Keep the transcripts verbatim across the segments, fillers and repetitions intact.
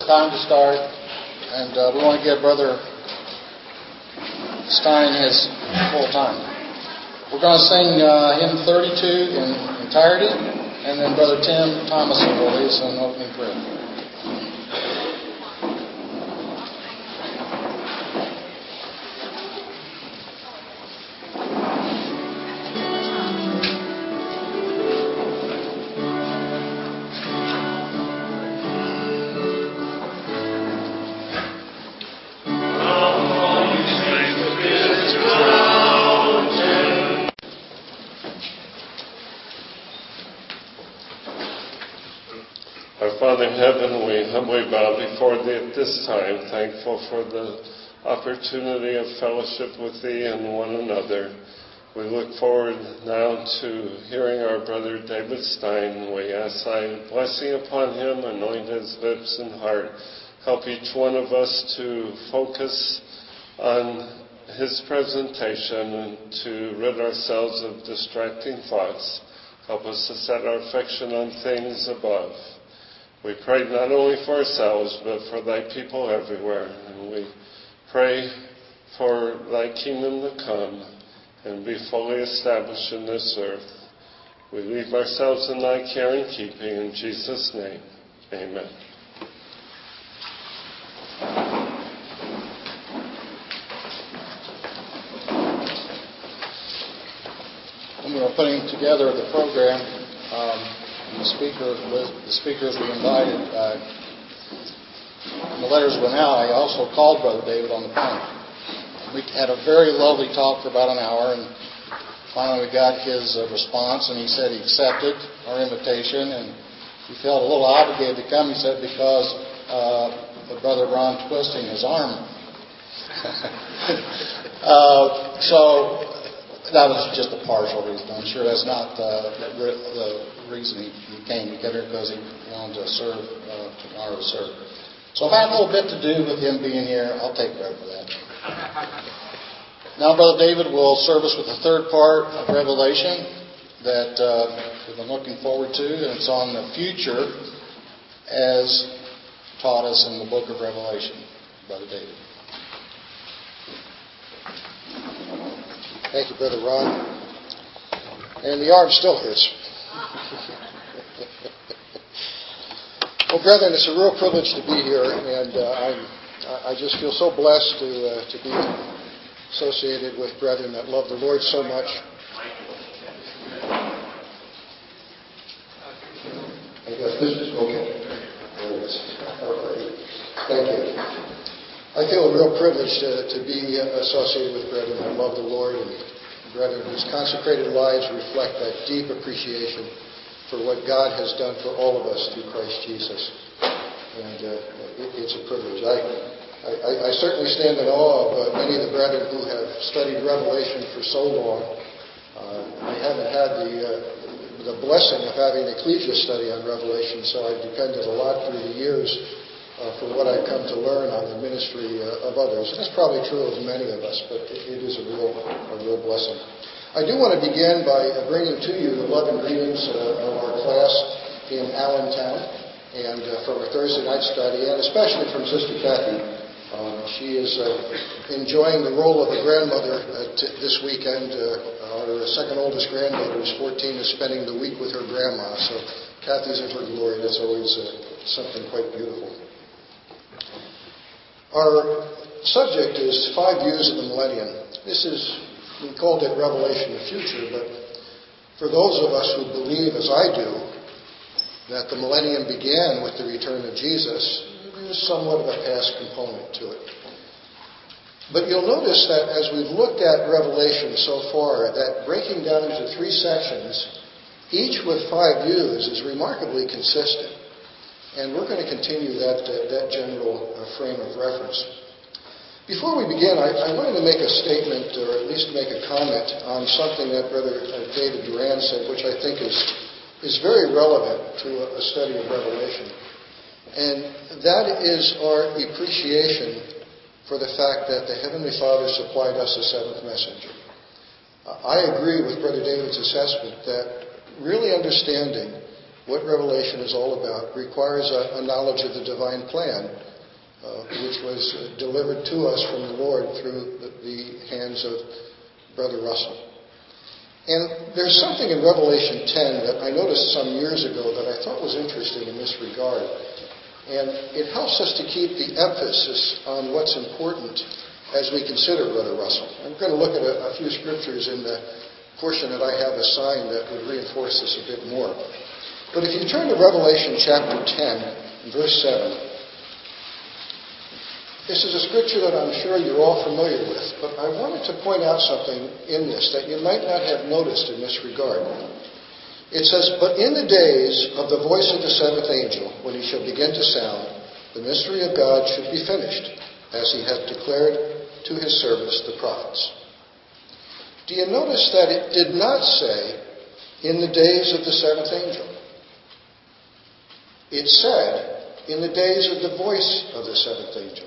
Time to start, and uh, we want to give Brother Stein his full time. We're going to sing uh, hymn thirty-two in entirety, and then Brother Tim Thomason will lead us in an opening prayer. Father in heaven, we humbly bow before Thee at this time, thankful for the opportunity of fellowship with Thee and one another. We look forward now to hearing our brother David Stein. We ask Thy blessing upon him, anoint his lips and heart. Help each one of us to focus on his presentation and to rid ourselves of distracting thoughts. Help us to set our affection on things above. We pray not only for ourselves, but for Thy people everywhere. And we pray for Thy kingdom to come and be fully established in this earth. We leave ourselves in Thy care and keeping. In Jesus' name, amen. When we were putting together the program, um, The, speaker, the speakers we invited, uh, and the letters went out. I also called Brother David on the phone. We had a very lovely talk for about an hour, and finally we got his uh, response, and he said he accepted our invitation, and he felt a little obligated to come, he said, because uh, of Brother Ron twisting his arm. uh, so that was just a partial reason. I'm sure that's not uh, the, the reason he, he came. He came here because he wanted to serve, uh, to honor to serve. So if I have a little bit to do with him being here, I'll take credit for that. Now Brother David will serve us with the third part of Revelation that uh, we've been looking forward to, and it's on the future as taught us in the book of Revelation. Brother David. Thank you, Brother Ron. And the arm still hurts. Well, brethren, it's a real privilege to be here, and uh, I'm, I just feel so blessed to uh, to be associated with brethren that love the Lord so much. I guess this is okay. There it is. Thank you. I feel a real privilege to, to be associated with brethren that love the Lord and brethren whose consecrated lives reflect that deep appreciation for what God has done for all of us through Christ Jesus. And uh, it, it's a privilege. I, I, I certainly stand in awe of uh, many of the brethren who have studied Revelation for so long. Uh, I haven't had the, uh, the blessing of having an ecclesia study on Revelation, so I've depended a lot through the years Uh, for what I've come to learn on the ministry uh, of others. And that's probably true of many of us, but it, it is a real, a real blessing. I do want to begin by uh, bringing to you the love and greetings uh, of our class in Allentown, and uh, from our Thursday night study, and especially from Sister Kathy. Um, she is uh, enjoying the role of a grandmother uh, t- this weekend. Uh, our second oldest granddaughter, who's fourteen, is spending the week with her grandma. So Kathy's in her glory. That's always uh, something quite beautiful. Our subject is five views of the millennium. This is, we called it Revelation the Future, but for those of us who believe, as I do, that the millennium began with the return of Jesus, there's somewhat of a past component to it. But you'll notice that as we've looked at Revelation so far, that breaking down into three sections, each with five views, is remarkably consistent. And we're going to continue that uh, that general uh, frame of reference. Before we begin, I, I wanted to make a statement, or at least make a comment, on something that Brother uh, David Duran said, which I think is is very relevant to a, a study of Revelation. And that is our appreciation for the fact that the Heavenly Father supplied us a seventh messenger. Uh, I agree with Brother David's assessment that really understanding what Revelation is all about, requires a, a knowledge of the divine plan, uh, which was uh, delivered to us from the Lord through the, the hands of Brother Russell. And there's something in Revelation ten that I noticed some years ago that I thought was interesting in this regard. And it helps us to keep the emphasis on what's important as we consider Brother Russell. I'm going to look at a, a few scriptures in the portion that I have assigned that would reinforce this a bit more. But if you turn to Revelation chapter ten, verse seven, this is a scripture that I'm sure you're all familiar with, but I wanted to point out something in this that you might not have noticed in this regard. It says, "But in the days of the voice of the seventh angel, when he shall begin to sound, the mystery of God should be finished, as he hath declared to his servants the prophets." Do you notice that it did not say, "in the days of the seventh angel"? It said, "in the days of the voice of the seventh angel."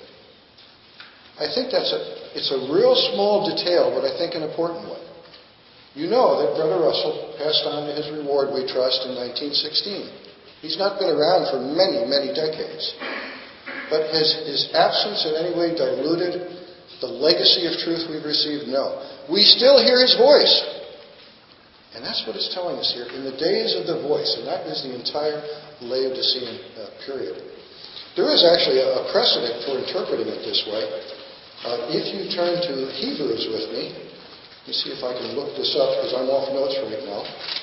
I think that's a, it's a real small detail, but I think an important one. You know that Brother Russell passed on to his reward, we trust, in nineteen sixteen. He's not been around for many, many decades. But has his absence in any way diluted the legacy of truth we've received? No. We still hear his voice. And that's what it's telling us here. In the days of the voice, and that is the entire Laodicean uh, period. There is actually a, a precedent for interpreting it this way. Uh, if you turn to Hebrews with me, let me see if I can look this up because I'm off notes right now.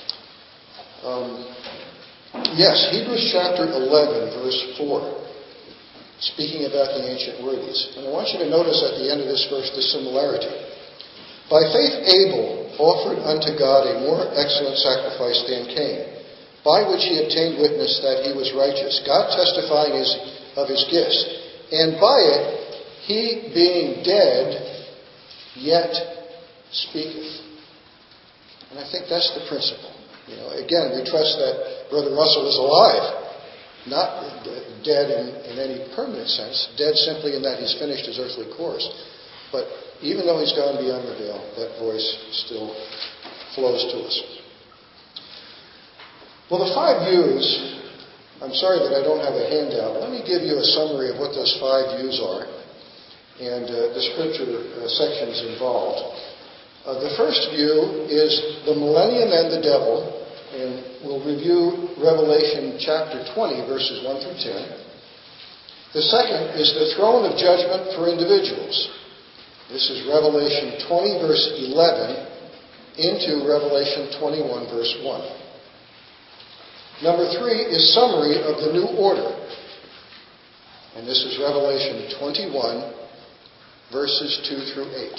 Um, yes, Hebrews chapter eleven, verse four, speaking about the ancient worthies. And I want you to notice at the end of this verse the similarity. "By faith Abel offered unto God a more excellent sacrifice than Cain, by which he obtained witness that he was righteous, God testifying his, of his gifts, and by it he, being dead, yet speaketh." And I think that's the principle. You know, again, we trust that Brother Russell is alive, not dead in, in any permanent sense, dead simply in that he's finished his earthly course. But even though he's gone beyond the veil, that voice still flows to us. Well, the five views, I'm sorry that I don't have a handout. Let me give you a summary of what those five views are and uh, the scripture uh, sections involved. Uh, the first view is the millennium and the devil, and we'll review Revelation chapter twenty, verses one through ten. The second is the throne of judgment for individuals. This is Revelation twenty, verse eleven, into Revelation twenty-one, verse one. Number three is summary of the new order. And this is Revelation twenty-one, verses two through eight.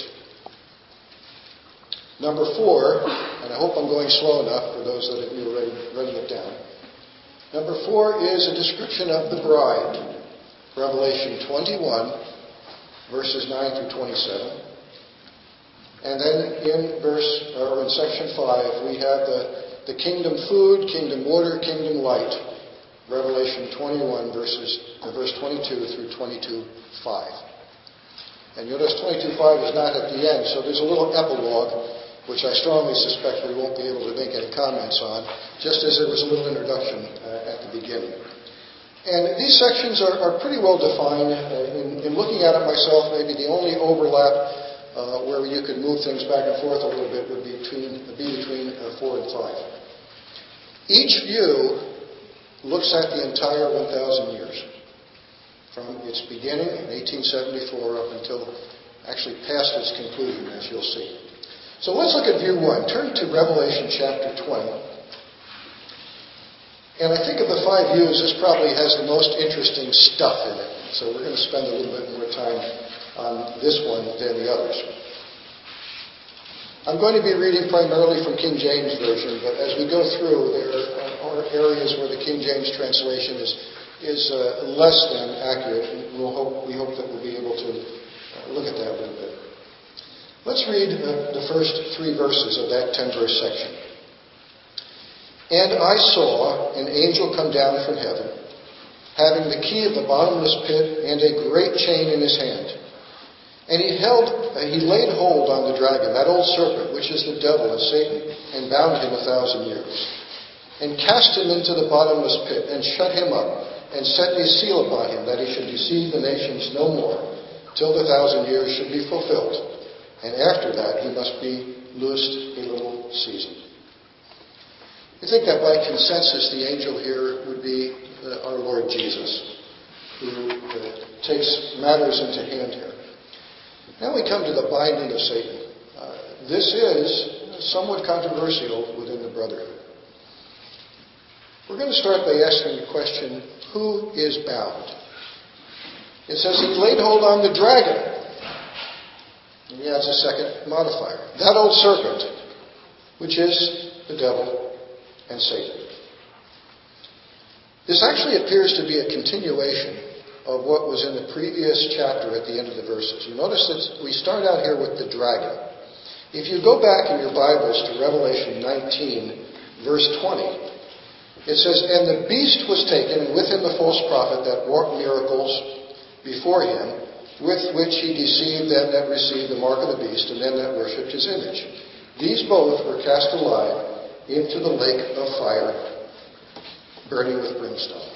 Number four, and I hope I'm going slow enough for those that of you are writing it down. Number four is a description of the bride. Revelation twenty-one, verses nine through twenty-seven. And then in verse, or in section five, we have the, the kingdom food, kingdom water, kingdom light. Revelation twenty-one, verses, uh, verse twenty-two through twenty-two five. And you'll notice twenty-two five is not at the end, so there's a little epilogue, which I strongly suspect we won't be able to make any comments on, just as there was a little introduction uh, at the beginning. And these sections are, are pretty well defined. Uh, in, in looking at it myself, maybe the only overlap uh, where you could move things back and forth a little bit would be between, be between uh, four and five. Each view looks at the entire one thousand years, from its beginning in eighteen seventy-four up until actually past its conclusion, as you'll see. So let's look at view one. Turn to Revelation chapter twenty. And I think of the five views, this probably has the most interesting stuff in it. So we're going to spend a little bit more time on this one than the others. I'm going to be reading primarily from King James Version, but as we go through, there are areas where the King James translation is is uh, less than accurate, and we'll hope, we hope that we'll be able to uh, look at that a little bit. Let's read uh, the first three verses of that ten-verse section. "And I saw an angel come down from heaven, having the key of the bottomless pit and a great chain in his hand. And he held, uh, he laid hold on the dragon, that old serpent, which is the devil and Satan, and bound him a thousand years. and cast him into the bottomless pit, and shut him up, and set a seal upon him, that he should deceive the nations no more, till the thousand years should be fulfilled. And after that he must be loosed a little season. I think that by consensus the angel here would be uh, our Lord Jesus, who uh, takes matters into hand here. Now we come to the binding of Satan. Uh, this is somewhat controversial within the brotherhood. We're going to start by asking the question, who is bound? It says he laid hold on the dragon. And he adds a second modifier. That old serpent, which is the devil and Satan. This actually appears to be a continuation of what was in the previous chapter at the end of the verses. You notice that we start out here with the dragon. If you go back in your Bibles to Revelation nineteen, verse twenty, it says, "And the beast was taken, and with him the false prophet that worked miracles before him, with which he deceived them that received the mark of the beast, and them that worshipped his image. These both were cast alive into the lake of fire, burning with brimstone."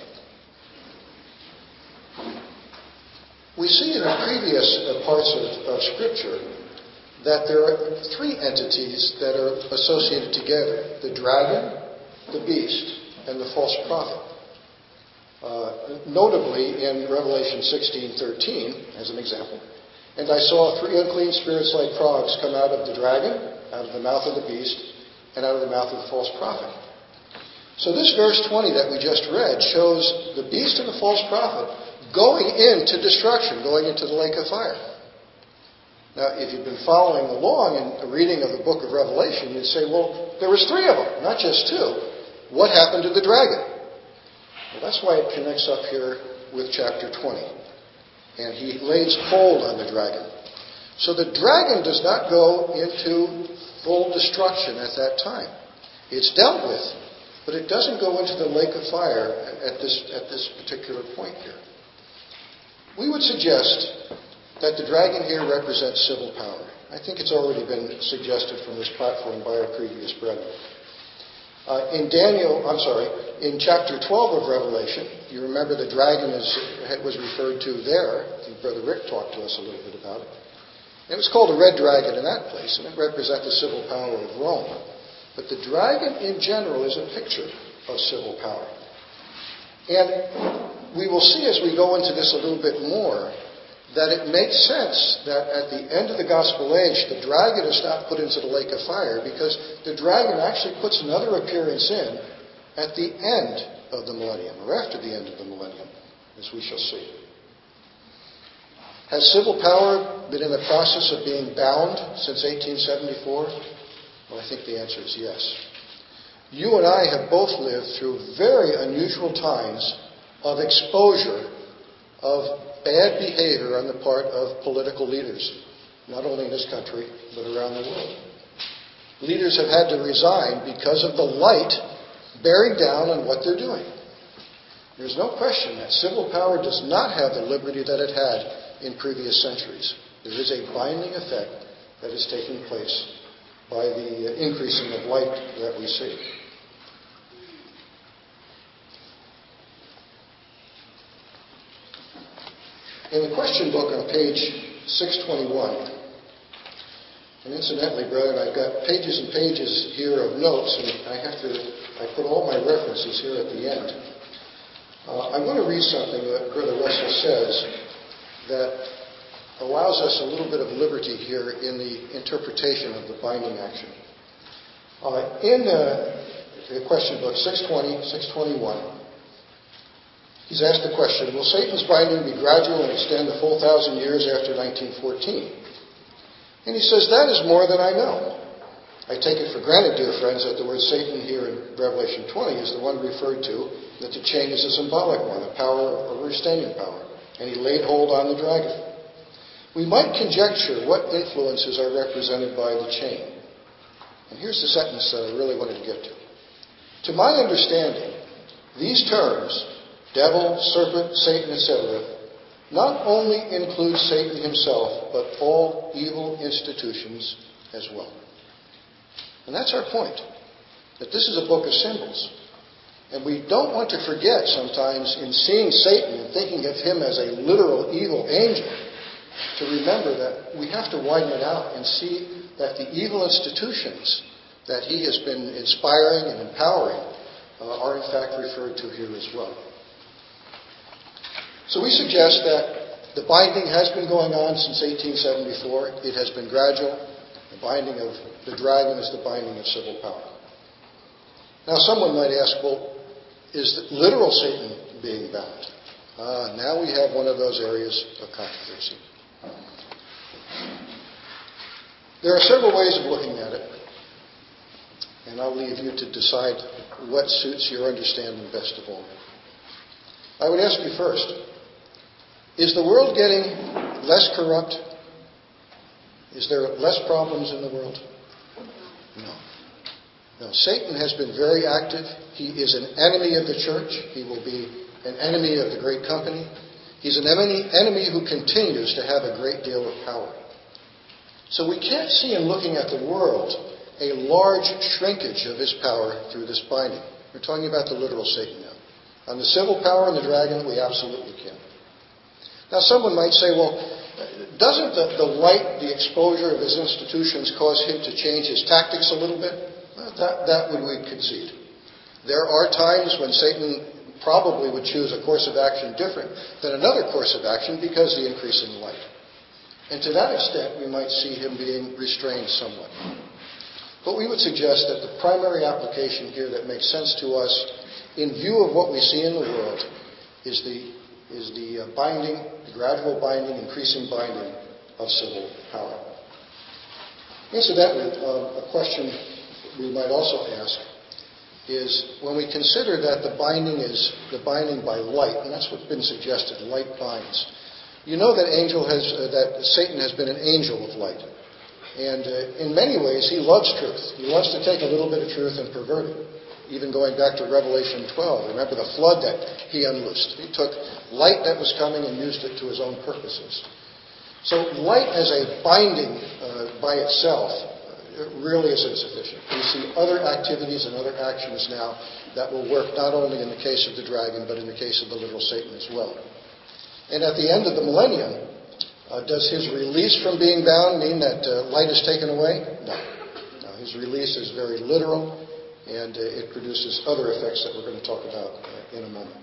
We see in the previous parts of, of Scripture that there are three entities that are associated together: the dragon, the beast, and the false prophet. Uh, notably in Revelation sixteen thirteen, as an example, "And I saw three unclean spirits like frogs come out of the dragon, out of the mouth of the beast, and out of the mouth of the false prophet." So this verse twenty that we just read shows the beast and the false prophet going into destruction, going into the lake of fire. Now, if you've been following along in the reading of the book of Revelation, you'd say, well, there was three of them, not just two. What happened to the dragon? Well, that's why it connects up here with chapter twenty. And he lays hold on the dragon. So the dragon does not go into full destruction at that time. It's dealt with, but it doesn't go into the lake of fire at this, at this particular point here. We would suggest that the dragon here represents civil power. I think it's already been suggested from this platform by our previous brethren. Uh, in Daniel, I'm sorry, in chapter twelve of Revelation, you remember the dragon is, was referred to there. I think Brother Rick talked to us a little bit about it. It was called a red dragon in that place, and it represents the civil power of Rome. But the dragon in general is a picture of civil power. And we will see as we go into this a little bit more that it makes sense that at the end of the gospel age, the dragon is not put into the lake of fire, because the dragon actually puts another appearance in at the end of the millennium, or after the end of the millennium, as we shall see. Has civil power been in the process of being bound since eighteen seventy-four? Well, I think the answer is yes. You and I have both lived through very unusual times of exposure of bad behavior on the part of political leaders, not only in this country, but around the world. Leaders have had to resign because of the light bearing down on what they're doing. There's no question that civil power does not have the liberty that it had in previous centuries. There is a binding effect that is taking place by the increasing of light that we see. In the question book on page six twenty-one, and incidentally, brethren, I've got pages and pages here of notes, and I have to, I put all my references here at the end. Uh, I want to read something that Brother Russell says that allows us a little bit of liberty here in the interpretation of the binding action. Uh, in uh, the question book six twenty, six twenty-one, he's asked the question, will Satan's binding be gradual and extend the full thousand years after nineteen fourteen? And he says, that is more than I know. I take it for granted, dear friends, that the word Satan here in Revelation twenty is the one referred to, that the chain is a symbolic one, a power, a restraining power. And he laid hold on the dragon. We might conjecture what influences are represented by the chain. And here's the sentence that I really wanted to get to. To my understanding, these terms, devil, serpent, Satan, et cetera, not only include Satan himself, but all evil institutions as well. And that's our point, that this is a book of symbols. And we don't want to forget sometimes in seeing Satan and thinking of him as a literal evil angel, to remember that we have to widen it out and see that the evil institutions that he has been inspiring and empowering uh, are in fact referred to here as well. So we suggest that the binding has been going on since eighteen seventy-four. It has been gradual. The binding of the dragon is the binding of civil power. Now someone might ask, well, is the literal Satan being bound? Uh, now we have one of those areas of controversy. There are several ways of looking at it, and I'll leave you to decide what suits your understanding best of all. I would ask you first, is the world getting less corrupt? Is there less problems in the world? No. No, Satan has been very active. He is an enemy of the church. He will be an enemy of the great company. He's an enemy, enemy who continues to have a great deal of power. So we can't see in looking at the world a large shrinkage of his power through this binding. We're talking about the literal Satan now. On the civil power and the dragon, we absolutely can. Now someone might say, well, doesn't the, the light, the exposure of his institutions cause him to change his tactics a little bit? Well, that, that would we concede. There are times when Satan probably would choose a course of action different than another course of action because of the increasing light. And to that extent, we might see him being restrained somewhat. But we would suggest that the primary application here that makes sense to us in view of what we see in the world is the, is the uh, binding, the gradual binding, increasing binding of civil power. Incidentally, uh, a question we might also ask is when we consider that the binding is the binding by light, and that's what's been suggested, light binds. You know that angel has uh, that Satan has been an angel of light. And uh, in many ways, he loves truth. He loves to take a little bit of truth and pervert it. Even going back to Revelation twelve, remember the flood that he unloosed. He took light that was coming and used it to his own purposes. So light as a binding uh, by itself really is insufficient. We see other activities and other actions now that will work not only in the case of the dragon, but in the case of the literal Satan as well. And at the end of the millennium, uh, does his release from being bound mean that uh, light is taken away? No. No. His release is very literal, and uh, it produces other effects that we're going to talk about uh, in a moment.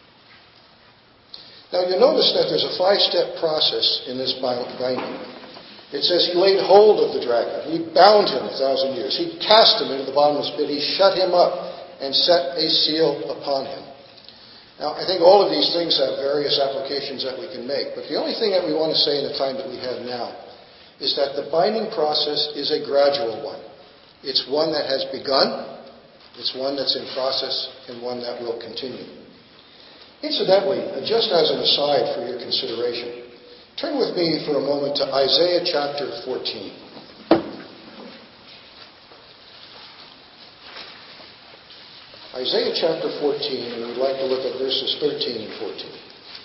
Now you notice that there's a five-step process in this binding. It says he laid hold of the dragon. He bound him a thousand years. He cast him into the bottomless pit. He shut him up and set a seal upon him. Now, I think all of these things have various applications that we can make. But the only thing that we want to say in the time that we have now is that the binding process is a gradual one. It's one that has begun. It's one that's in process and one that will continue. Incidentally, just as an aside for your consideration, turn with me for a moment to Isaiah chapter fourteen. Isaiah chapter fourteen, and we'd like to look at verses thirteen and fourteen.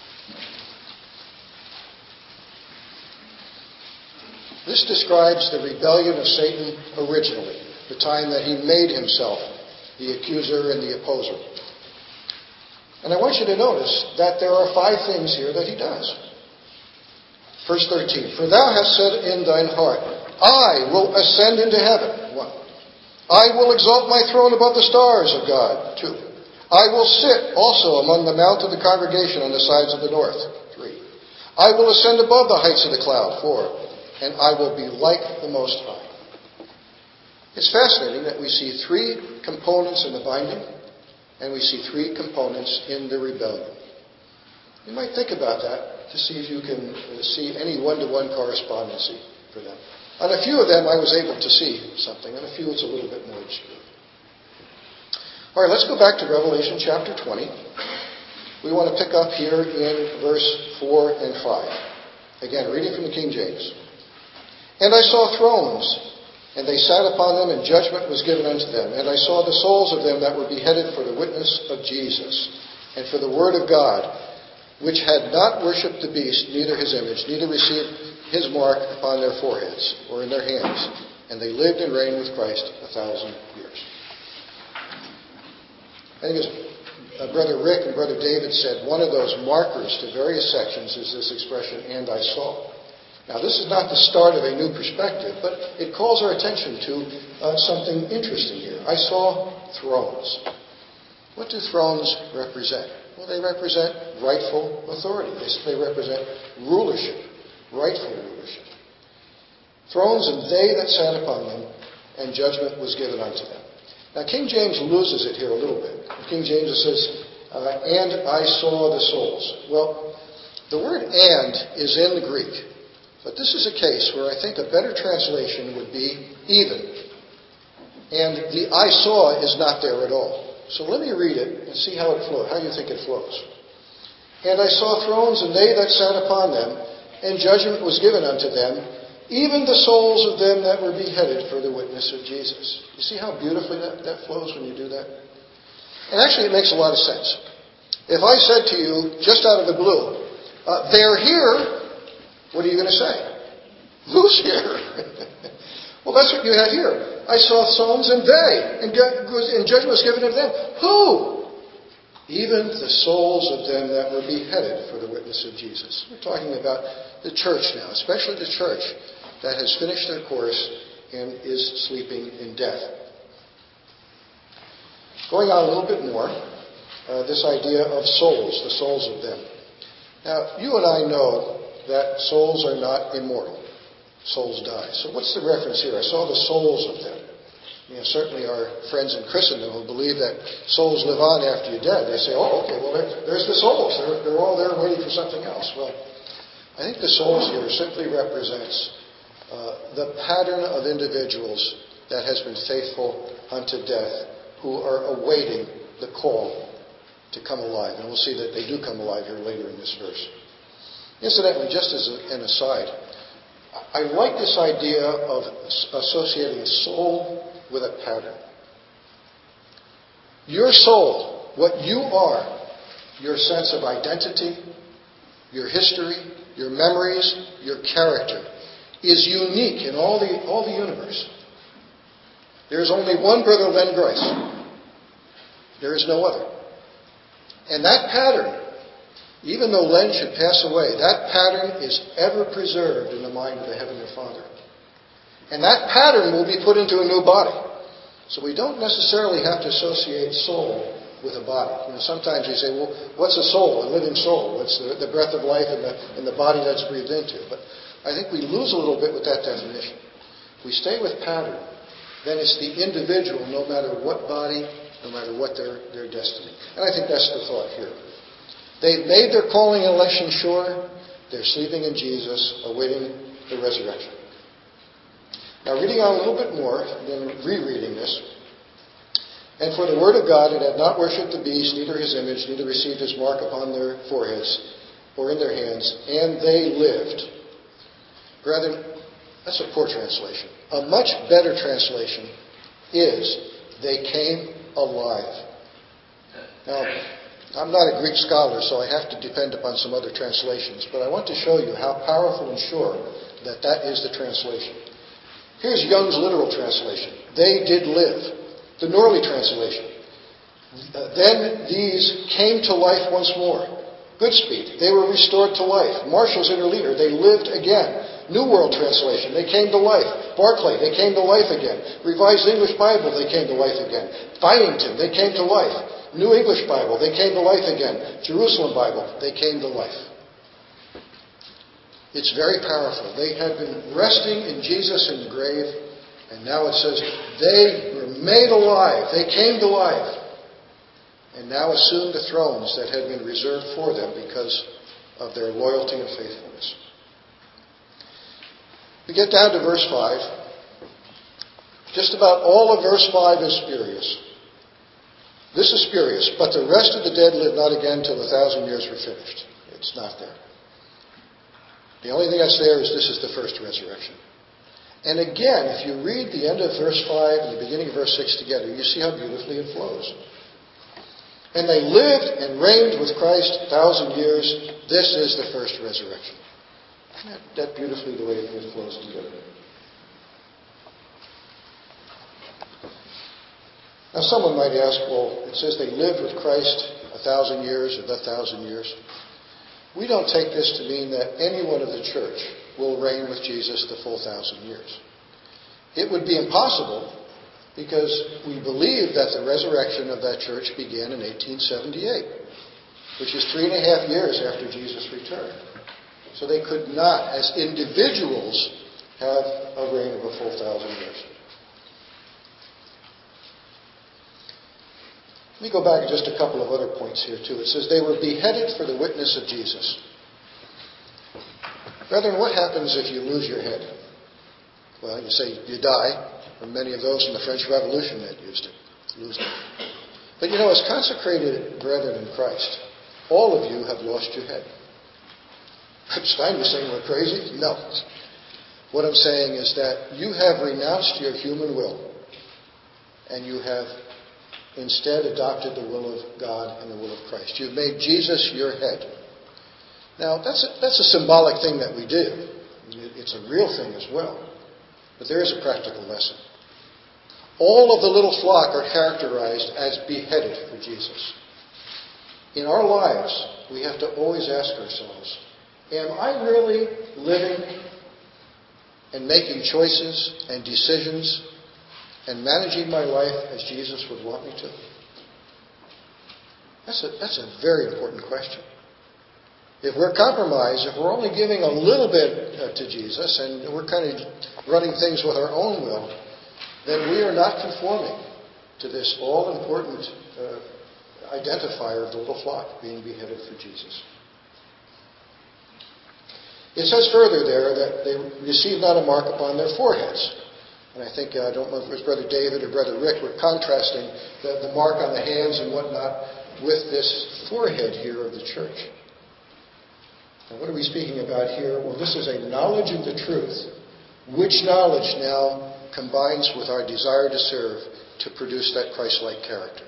This describes the rebellion of Satan originally, the time that he made himself the accuser and the opposer. And I want you to notice that there are five things here that he does. Verse thirteen, for thou hast said in thine heart, I will ascend into heaven. One. I will exalt my throne above the stars of God. Two. I will sit also among the mount of the congregation on the sides of the north. Three. I will ascend above the heights of the cloud. Four. And I will be like the Most High. It's fascinating that we see three components in the binding, and we see three components in the rebellion. You might think about that to see if you can see any one-to-one correspondency for them. On a few of them, I was able to see something. On a few, it's a little bit more obscure. All right, let's go back to Revelation chapter twenty. We want to pick up here in verse four and five. Again, reading from the King James. And I saw thrones, and they sat upon them, and judgment was given unto them. And I saw the souls of them that were beheaded for the witness of Jesus, and for the word of God, which had not worshipped the beast, neither his image, neither received his mark upon their foreheads or in their hands. And they lived and reigned with Christ a thousand years. I think as uh, Brother Rick and Brother David said, one of those markers to various sections is this expression, and I saw. Now, this is not the start of a new perspective, but it calls our attention to uh, something interesting here. I saw thrones. What do thrones represent? Well, they represent rightful authority. They represent rulership, rightful rulership. Thrones, and they that sat upon them, and judgment was given unto them. Now, King James loses it here a little bit. King James says, uh, and I saw the souls. Well, the word and is in the Greek. But this is a case where I think a better translation would be even. And the I saw is not there at all. So let me read it and see how it flows. How you think it flows. And I saw thrones, and they that sat upon them, and judgment was given unto them, even the souls of them that were beheaded for the witness of Jesus. You see how beautifully that, that flows when you do that? And actually it makes a lot of sense. If I said to you, just out of the blue, uh, they're here, what are you going to say? Who's here? Well, that's what you have here. I saw thrones, and they, and, and judgment was given to them. Who? Even the souls of them that were beheaded for the witness of Jesus. We're talking about the church now, especially the church that has finished their course and is sleeping in death. Going on a little bit more, uh, this idea of souls, the souls of them. Now, you and I know that souls are not immortal. Souls die. So what's the reference here? I saw the souls of them. You know, certainly our friends in Christendom who believe that souls live on after you're dead, they say, oh, okay, well, there, there's the souls. They're, they're all there waiting for something else. Well, I think the souls here simply represents uh, the pattern of individuals that has been faithful unto death, who are awaiting the call to come alive. And we'll see that they do come alive here later in this verse. Incidentally, just as an aside, I like this idea of associating soul with a pattern. Your soul, what you are, your sense of identity, your history, your memories, your character, is unique in all the, all the universe. There is only one Brother Len Grice. There is no other. And that pattern, even though Len should pass away, that pattern is ever preserved in the mind of the Heavenly Father. And that pattern will be put into a new body. So we don't necessarily have to associate soul with a body. You know, sometimes we say, well, what's a soul, a living soul? What's the, the breath of life in the, in the body that's breathed into? But I think we lose a little bit with that definition. If we stay with pattern, then it's the individual, no matter what body, no matter what their, their destiny. And I think that's the thought here. They've made their calling and election sure. They're sleeping in Jesus, awaiting the resurrection. Now, reading on a little bit more, then rereading this. And for the word of God, it had not worshipped the beast, neither his image, neither received his mark upon their foreheads or in their hands, and they lived. Brethren, that's a poor translation. A much better translation is, they came alive. Now, I'm not a Greek scholar, so I have to depend upon some other translations, but I want to show you how powerful and sure that that is the translation. Here's Young's literal translation. They did live. The Norley translation. Uh, then these came to life once more. Goodspeed. They were restored to life. Marshall's Interleader. They lived again. New World Translation. They came to life. Barclay. They came to life again. Revised English Bible. They came to life again. Byington. They came to life. New English Bible. They came to life again. Jerusalem Bible. They came to life. It's very powerful. They had been resting in Jesus in the grave, and now it says they were made alive. They came to life, and now assumed the thrones that had been reserved for them because of their loyalty and faithfulness. We get down to verse five. Just about all of verse five is spurious. This is spurious, but the rest of the dead live not again till a thousand years were finished. It's not there. The only thing that's there is this is the first resurrection. And again, if you read the end of verse five and the beginning of verse six together, you see how beautifully it flows. And they lived and reigned with Christ a thousand years. This is the first resurrection. Isn't that, that beautifully the way it flows together? Now someone might ask, well, it says they lived with Christ a thousand years or the thousand years. We don't take this to mean that anyone of the church will reign with Jesus the full thousand years. It would be impossible because we believe that the resurrection of that church began in eighteen seventy-eight, which is three and a half years after Jesus returned. So they could not, as individuals, have a reign of a full thousand years. Let me go back to just a couple of other points here, too. It says they were beheaded for the witness of Jesus. Brethren, what happens if you lose your head? Well, you say you die, and many of those in the French Revolution that used it, lose it. But you know, as consecrated brethren in Christ, all of you have lost your head. Stein was saying we're crazy? No. What I'm saying is that you have renounced your human will, and you have instead adopted the will of God and the will of Christ. You've made Jesus your head. Now, that's a, that's a symbolic thing that we do. It's a real thing as well. But there is a practical lesson. All of the little flock are characterized as beheaded for Jesus. In our lives, we have to always ask ourselves, am I really living and making choices and decisions and managing my life as Jesus would want me to? That's a, that's a very important question. If we're compromised, if we're only giving a little bit uh, to Jesus and we're kind of running things with our own will, then we are not conforming to this all-important uh, identifier of the little flock being beheaded for Jesus. It says further there that they received not a mark upon their foreheads. And I think, uh, I don't know if it was Brother David or Brother Rick were contrasting the, the mark on the hands and whatnot with this forehead here of the church. Now, what are we speaking about here? Well, this is a knowledge of the truth, which knowledge now combines with our desire to serve to produce that Christ-like character.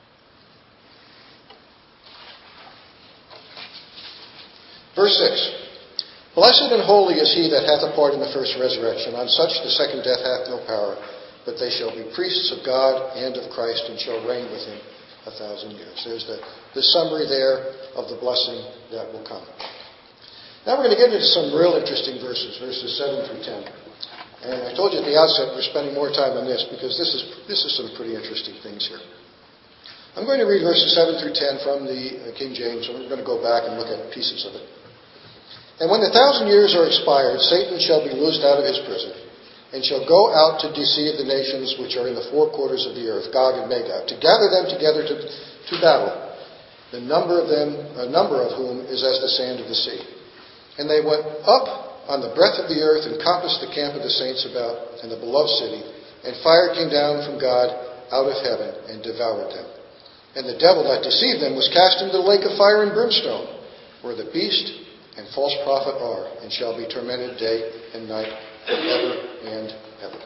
Verse six. Blessed and holy is he that hath a part in the first resurrection. On such the second death hath no power, but they shall be priests of God and of Christ, and shall reign with him a thousand years. There's the, the summary there of the blessing that will come. Now we're going to get into some real interesting verses, verses seven through ten. And I told you at the outset we're spending more time on this because this is this is some pretty interesting things here. I'm going to read verses seven through ten from the King James, and we're going to go back and look at pieces of it. And when the thousand years are expired, Satan shall be loosed out of his prison, and shall go out to deceive the nations which are in the four quarters of the earth, Gog and Magog, to gather them together to, to battle, the number of them, a number of whom is as the sand of the sea. And they went up on the breadth of the earth, and compassed the camp of the saints about, and the beloved city, and fire came down from God out of heaven, and devoured them. And the devil that deceived them was cast into the lake of fire and brimstone, where the beast and false prophet are, and shall be tormented day and night forever and ever.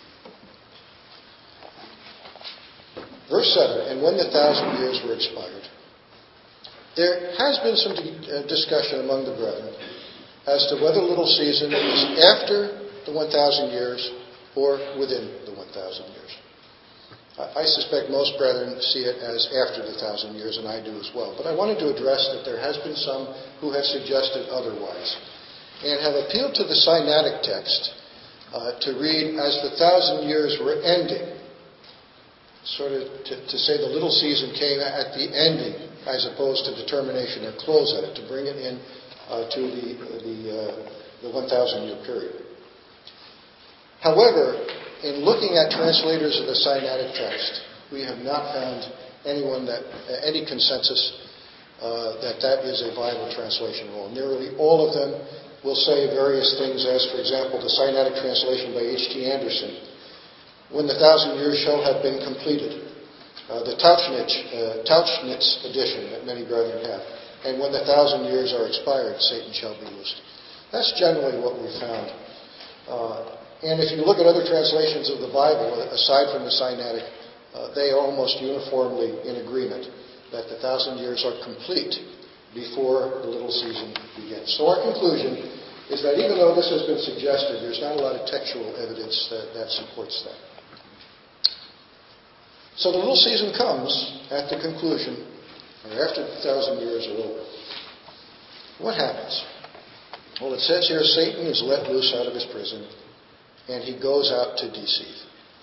Verse seven, and when the thousand years were expired. There has been some discussion among the brethren as to whether the little season is after the one thousand years or within the one thousand years. I suspect most brethren see it as after the thousand years, and I do as well. But I wanted to address that there has been some who have suggested otherwise, and have appealed to the Sinaitic text uh, to read as the thousand years were ending, sort of to, to say the little season came at the ending, as opposed to the termination or close at it, to bring it in uh, to the the, uh, the one thousand year period. However, in looking at translators of the Sinaitic text, we have not found anyone that uh, any consensus uh, that that is a viable translation rule. Nearly all of them will say various things, as for example, the Sinaitic translation by H T Anderson, when the thousand years shall have been completed. Uh, the Tauchnitz, uh, Tauchnitz edition that many brethren have, and when the thousand years are expired, Satan shall be loosed. That's generally what we've found. Uh, And if you look at other translations of the Bible, aside from the Sinaitic, uh, they are almost uniformly in agreement that the thousand years are complete before the little season begins. So our conclusion is that even though this has been suggested, there's not a lot of textual evidence that, that supports that. So the little season comes at the conclusion, or after the thousand years are over. What happens? Well, it says here Satan is let loose out of his prison, and he goes out to deceive.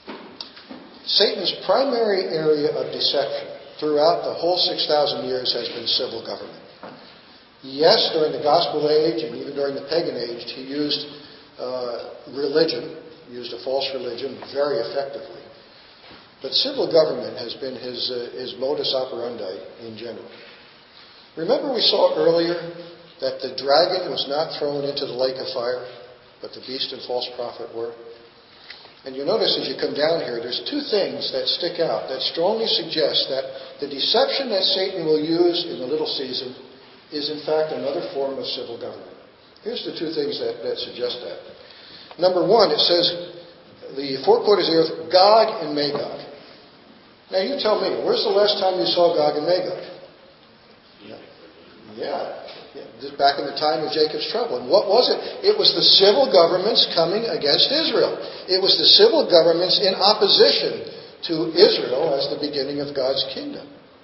Satan's primary area of deception throughout the whole six thousand years has been civil government. Yes, during the Gospel age and even during the pagan age, he used uh, religion, used a false religion very effectively. But civil government has been his, uh, his modus operandi in general. Remember we saw earlier that the dragon was not thrown into the lake of fire, but the beast and false prophet were? And you notice as you come down here, there's two things that stick out that strongly suggest that the deception that Satan will use in the little season is in fact another form of civil government. Here's the two things that, that suggest that. Number one, it says the four quarters of the earth, Gog and Magog. Now you tell me, where's the last time you saw Gog and Magog? Yeah. Yeah. Yeah, back in the time of Jacob's trouble. And what was it? It was the civil governments coming against Israel. It was the civil governments in opposition to Israel as the beginning of God's kingdom.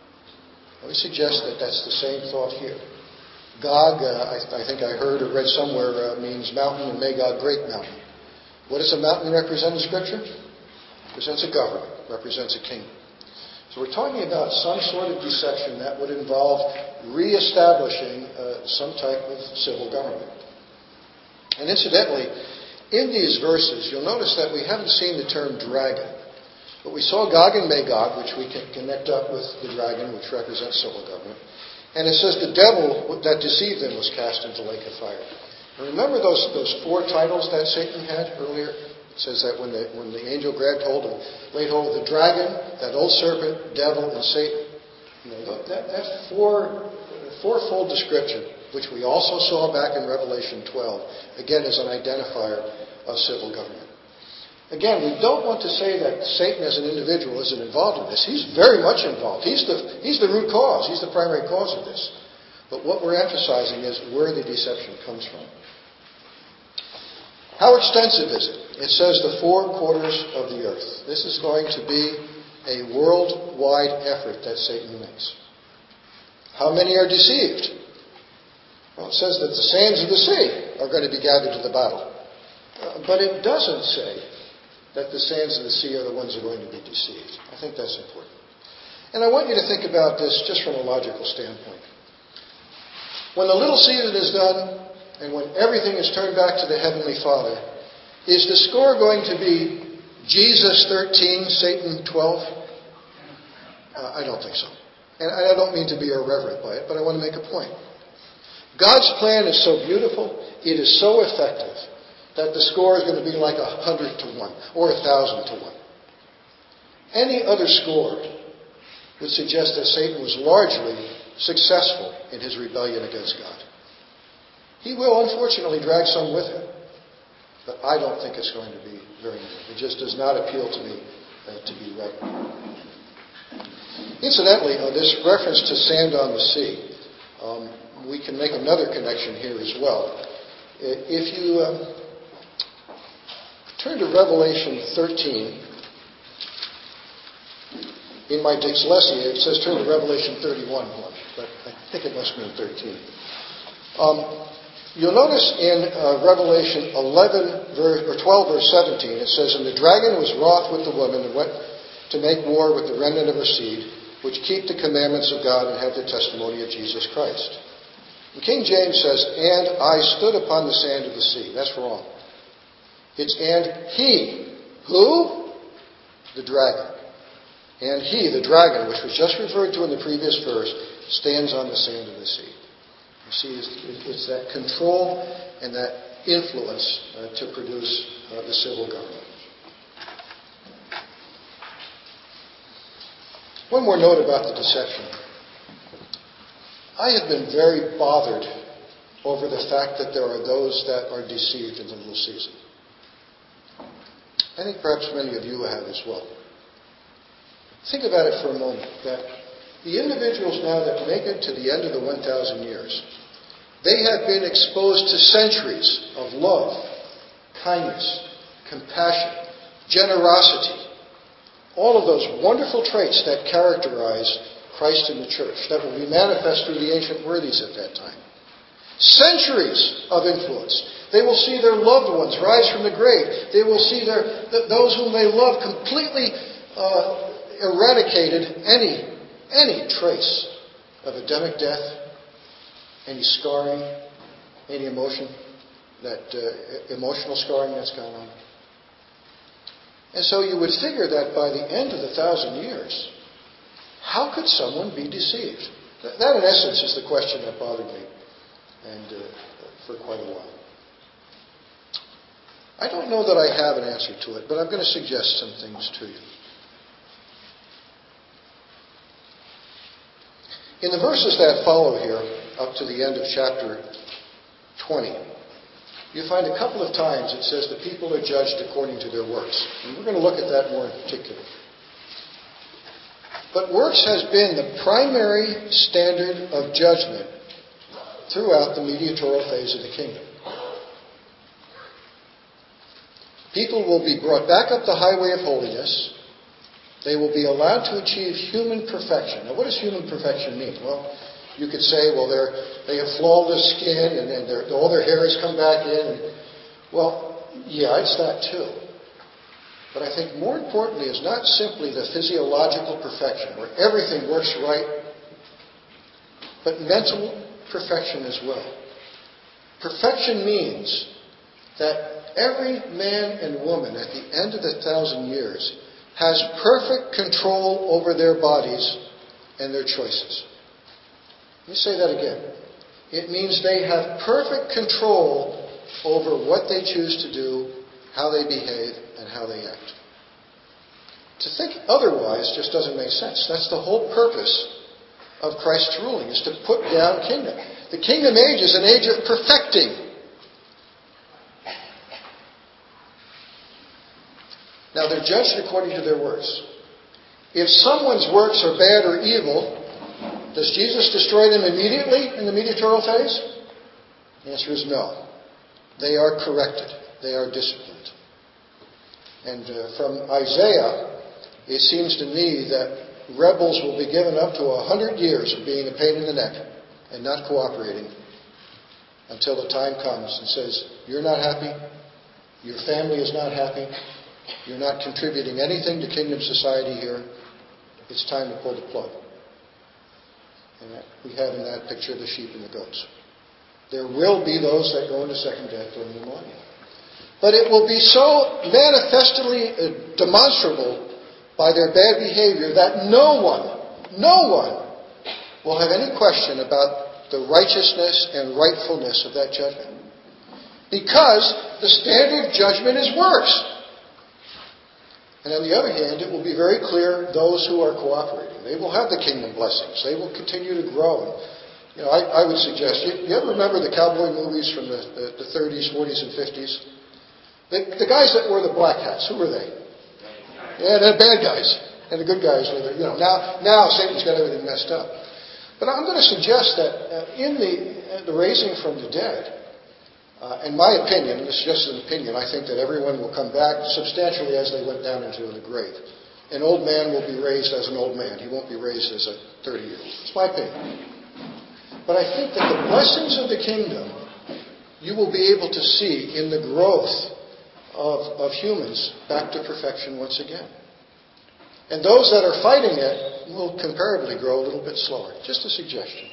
I would suggest that that's the same thought here. Gog, uh, I, I think I heard or read somewhere, uh, means mountain, and Magog, great mountain. What does a mountain represent in Scripture? Represents a government, represents a kingdom. So we're talking about some sort of deception that would involve reestablishing uh, some type of civil government. And incidentally, in these verses, you'll notice that we haven't seen the term dragon. But we saw Gog and Magog, which we can connect up with the dragon, which represents civil government. And it says the devil that deceived them was cast into the lake of fire. And remember those, those four titles that Satan had earlier? It says that when the, when the angel grabbed hold of, laid hold of the dragon, that old serpent, devil, and Satan, you know, that, that four, fourfold description, which we also saw back in Revelation twelve, again is an identifier of civil government. Again, we don't want to say that Satan as an individual isn't involved in this. He's very much involved. He's the, he's the root cause. He's the primary cause of this. But what we're emphasizing is where the deception comes from. How extensive is it? It says the four quarters of the earth. This is going to be a worldwide effort that Satan makes. How many are deceived? Well, it says that the sands of the sea are going to be gathered to the battle. Uh, but it doesn't say that the sands of the sea are the ones who are going to be deceived. I think that's important. And I want you to think about this just from a logical standpoint. When the little season is done, and when everything is turned back to the Heavenly Father, is the score going to be Jesus thirteen, Satan twelve? Uh, I don't think so. And I don't mean to be irreverent by it, but I want to make a point. God's plan is so beautiful, it is so effective, that the score is going to be like a hundred to one, or a thousand to one. Any other score would suggest that Satan was largely successful in his rebellion against God. He will, unfortunately, drag some with him. But I don't think it's going to be very many. It just does not appeal to me uh, to be right. Incidentally, uh, this reference to sand on the sea, um, we can make another connection here as well. If you um, turn to Revelation thirteen, in my dyslexia, it says turn to Revelation thirty-one, but I think it must mean thirteen. Um, You'll notice in uh, Revelation eleven, verse, or twelve, verse seventeen, it says, "And the dragon was wroth with the woman and went to make war with the remnant of her seed, which keep the commandments of God and have the testimony of Jesus Christ." And King James says, "And I stood upon the sand of the sea." That's wrong. It's "and he." Who? The dragon. "And he," the dragon, which was just referred to in the previous verse, stands on the sand of the sea. You see, it's, it's that control and that influence uh, to produce uh, the civil government. One more note about the deception. I have been very bothered over the fact that there are those that are deceived in the little season. I think perhaps many of you have as well. Think about it for a moment, that the individuals now that make it to the end of the one thousand years, they have been exposed to centuries of love, kindness, compassion, generosity, all of those wonderful traits that characterize Christ in the church, that will be manifest through the ancient worthies at that time. Centuries of influence. They will see their loved ones rise from the grave. They will see their th- those whom they love completely uh, eradicated any, any trace of Adamic death, any scarring, any emotion, that uh, emotional scarring that's gone on. And so you would figure that by the end of the thousand years, how could someone be deceived? That, in essence, is the question that bothered me, and uh, for quite a while. I don't know that I have an answer to it, but I'm going to suggest some things to you. In the verses that follow here, up to the end of chapter twenty, you find a couple of times it says the people are judged according to their works. And we're going to look at that more in particular. But works has been the primary standard of judgment throughout the mediatorial phase of the kingdom. People will be brought back up the highway of holiness. They will be allowed to achieve human perfection. Now, what does human perfection mean? Well, you could say, well, they're, they have flawless skin and, and all their hair has come back in. And, well, yeah, it's that too. But I think more importantly is not simply the physiological perfection, where everything works right, but mental perfection as well. Perfection means that every man and woman at the end of the thousand years has perfect control over their bodies and their choices. Let me say that again. It means they have perfect control over what they choose to do, how they behave, and how they act. To think otherwise just doesn't make sense. That's the whole purpose of Christ's ruling, is to put down kingdom. The kingdom age is an age of perfecting. Now, they're judged according to their works. If someone's works are bad or evil, does Jesus destroy them immediately in the mediatorial phase? The answer is no. They are corrected. They are disciplined. And uh, from Isaiah, it seems to me that rebels will be given up to a hundred years of being a pain in the neck and not cooperating until the time comes and says, you're not happy, your family is not happy, you're not contributing anything to kingdom society here, it's time to pull the plug. And that, we have in that picture the sheep and the goats. There will be those that go into second death during the millennium. But it will be so manifestly uh, demonstrable by their bad behavior that no one, no one will have any question about the righteousness and rightfulness of that judgment. Because the standard judgment is works. And on the other hand, it will be very clear those who are cooperating. They will have the kingdom blessings. They will continue to grow. And, you know, I, I would suggest, you, you ever remember the cowboy movies from the, the, the thirties, forties, and fifties? The, the guys that wore the black hats, who were they? Yeah, the bad guys. And the good guys were the, you know, now, now Satan's got everything messed up. But I'm going to suggest that uh, in the, uh, the raising from the dead, Uh, in my opinion, and this is just an opinion, I think that everyone will come back substantially as they went down into the grave. An old man will be raised as an old man. He won't be raised as a thirty-year-old. It's my opinion. But I think that the blessings of the kingdom you will be able to see in the growth of, of humans back to perfection once again. And those that are fighting it will comparably grow a little bit slower. Just a suggestion.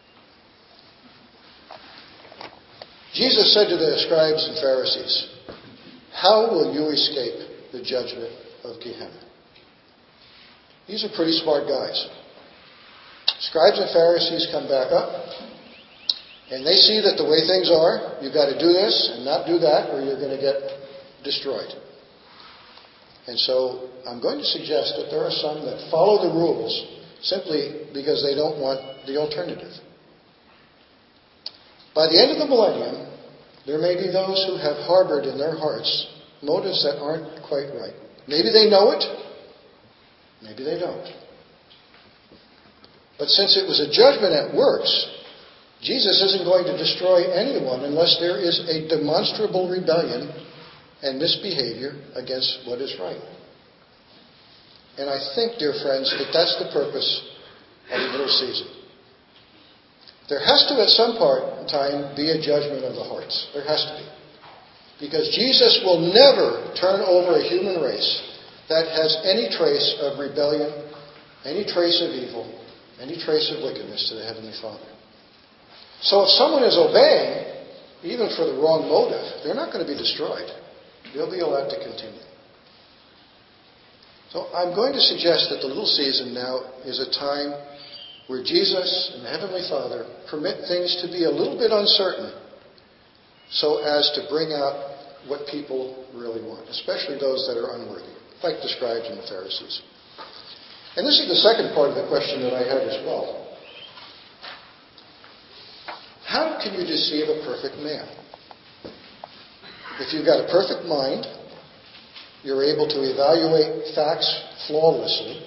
Jesus said to the scribes and Pharisees, how will you escape the judgment of Gehenna? These are pretty smart guys. Scribes and Pharisees come back up, and they see that the way things are, you've got to do this and not do that, or you're going to get destroyed. And so I'm going to suggest that there are some that follow the rules simply because they don't want the alternative. By the end of the millennium, there may be those who have harbored in their hearts motives that aren't quite right. Maybe they know it, maybe they don't. But since it was a judgment at works, Jesus isn't going to destroy anyone unless there is a demonstrable rebellion and misbehavior against what is right. And I think, dear friends, that that's the purpose of the middle season. There has to, at some part in time, be a judgment of the hearts. There has to be. Because Jesus will never turn over a human race that has any trace of rebellion, any trace of evil, any trace of wickedness to the Heavenly Father. So if someone is obeying, even for the wrong motive, they're not going to be destroyed. They'll be allowed to continue. So I'm going to suggest that the little season now is a time where Jesus and the Heavenly Father permit things to be a little bit uncertain so as to bring out what people really want, especially those that are unworthy, like described in the Pharisees. And this is the second part of the question that I had as well. How can you deceive a perfect man? If you've got a perfect mind, you're able to evaluate facts flawlessly.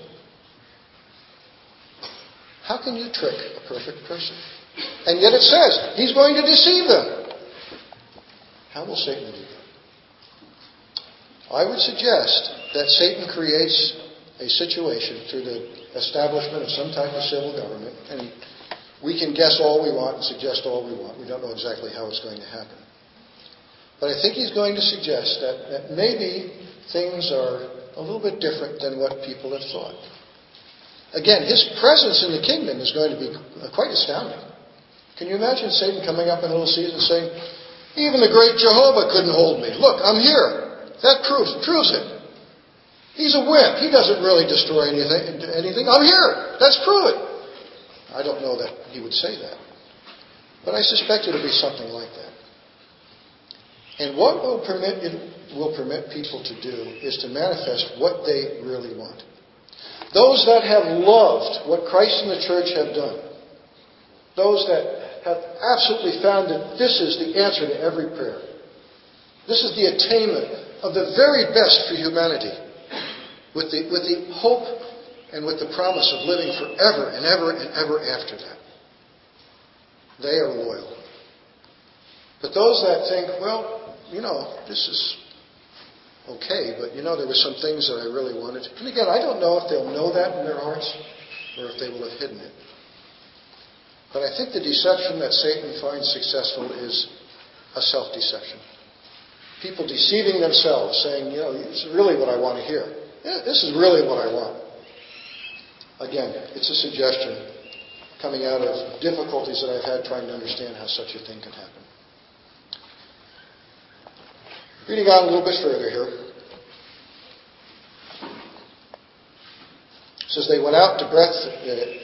How can you trick a perfect person? And yet it says, he's going to deceive them. How will Satan do that? I would suggest that Satan creates a situation through the establishment of some type of civil government, and we can guess all we want and suggest all we want. We don't know exactly how it's going to happen. But I think he's going to suggest that, that maybe things are a little bit different than what people have thought. Again, his presence in the kingdom is going to be quite astounding. Can you imagine Satan coming up in a little season saying, even the great Jehovah couldn't hold me. Look, I'm here. That proves, proves it. He's a wimp. He doesn't really destroy anything. anything. I'm here. Let's prove it. I don't know that he would say that. But I suspect it'll be something like that. And what will permit, will permit people to do is to manifest what they really want. Those that have loved what Christ and the church have done, those that have absolutely found that this is the answer to every prayer, this is the attainment of the very best for humanity, with the, with the hope and with the promise of living forever and ever and ever after that. They are loyal. But those that think, well, you know, this is okay, but you know, there were some things that I really wanted. And again, I don't know if they'll know that in their hearts or if they will have hidden it. But I think the deception that Satan finds successful is a self-deception. People deceiving themselves, saying, you know, this is really what I want to hear. Yeah, this is really what I want. Again, it's a suggestion coming out of difficulties that I've had trying to understand how such a thing can happen. Reading on a little bit further here. It says, they went out to Breth... Uh,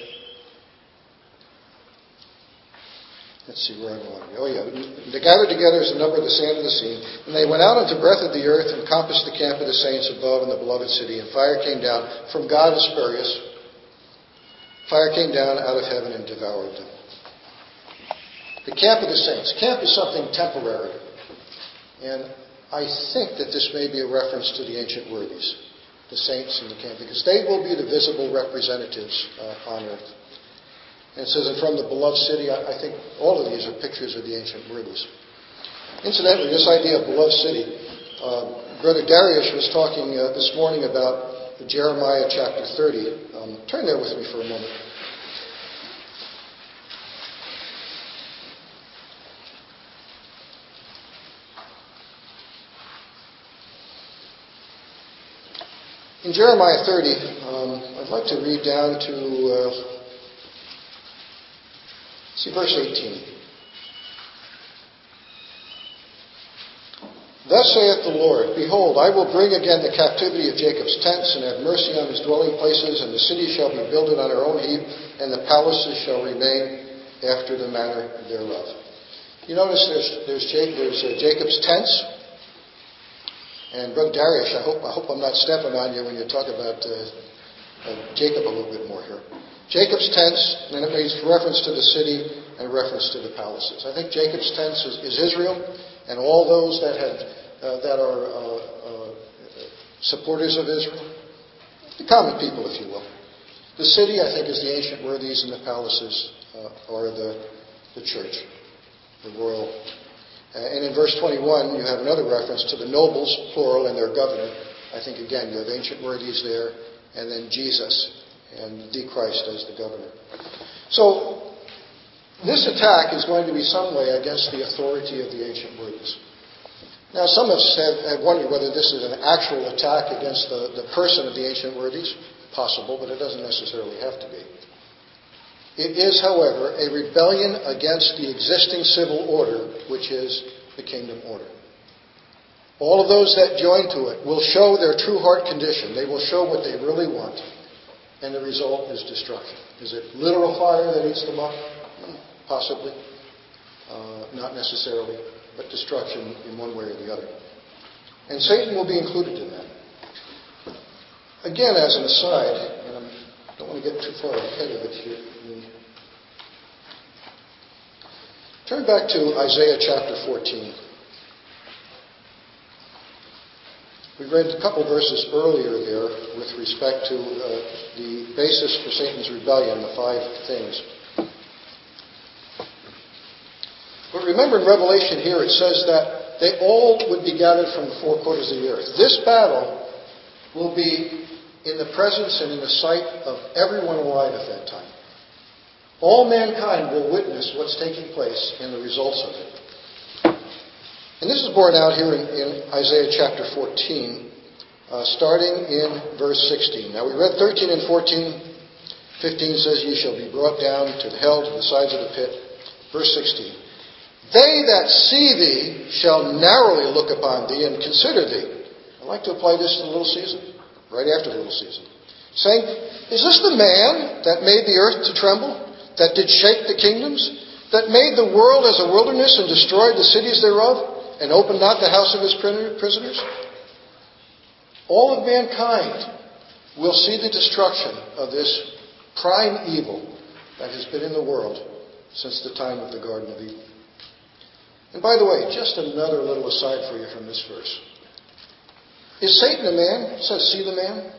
let's see where I want to go. Oh, yeah. They gathered together as the number of the sand of the sea. And they went out unto breadth of the earth and compassed the camp of the saints above in the beloved city. And fire came down from God Aspergus. Fire came down out of heaven and devoured them. The camp of the saints. Camp is something temporary. And I think that this may be a reference to the ancient worthies, the saints in the camp, because they will be the visible representatives uh, on earth. And it says, and from the beloved city, I, I think all of these are pictures of the ancient worthies. Incidentally, this idea of beloved city, uh, Brother Darius was talking uh, this morning about Jeremiah chapter thirty. Um, turn there with me for a moment. In Jeremiah thirty, um, I'd like to read down to, uh, see, verse eighteen. Thus saith the Lord, behold, I will bring again the captivity of Jacob's tents, and have mercy on his dwelling places, and the city shall be builded on her own heap, and the palaces shall remain after the manner thereof. You notice there's there's, there's uh, Jacob's tents. And Brother Darius, I hope I hope I'm not stepping on you when you talk about uh, uh, Jacob a little bit more here. Jacob's tents, and it makes reference to the city and reference to the palaces. I think Jacob's tents is, is Israel, and all those that have uh, that are uh, uh, supporters of Israel, the common people, if you will. The city, I think, is the ancient worthies, and the palaces uh, are the the church, the royal. Uh, and in verse twenty-one, you have another reference to the nobles, plural, and their governor. I think, again, you have ancient worthies there, and then Jesus and the Christ as the governor. So this attack is going to be some way against the authority of the ancient worthies. Now, some have, said, have wondered whether this is an actual attack against the, the person of the ancient worthies. Possible, but it doesn't necessarily have to be. It is, however, a rebellion against the existing civil order, which is the kingdom order. All of those that join to it will show their true heart condition. They will show what they really want. And the result is destruction. Is it literal fire that eats them up? Possibly. Uh, not necessarily. But destruction in one way or the other. And Satan will be included in that. Again, as an aside, and I don't want to get too far ahead of it here. Turn back to Isaiah chapter fourteen. We read a couple verses earlier there with respect to uh, the basis for Satan's rebellion, the five things. But remember in Revelation here it says that they all would be gathered from the four quarters of the earth. This battle will be in the presence and in the sight of everyone alive at that time. All mankind will witness what's taking place and the results of it. And this is borne out here in, in Isaiah chapter fourteen, uh, starting in verse sixteen. Now we read thirteen and fourteen. fifteen says, "Ye shall be brought down to the hell, to the sides of the pit." Verse sixteen. "They that see thee shall narrowly look upon thee and consider thee." I'd like to apply this to the little season, right after the little season. Saying, "Is this the man that made the earth to tremble? That did shake the kingdoms? That made the world as a wilderness and destroyed the cities thereof? And opened not the house of his prisoners?" All of mankind will see the destruction of this prime evil that has been in the world since the time of the Garden of Eden. And by the way, just another little aside for you from this verse. Is Satan a man? It says, "See the man."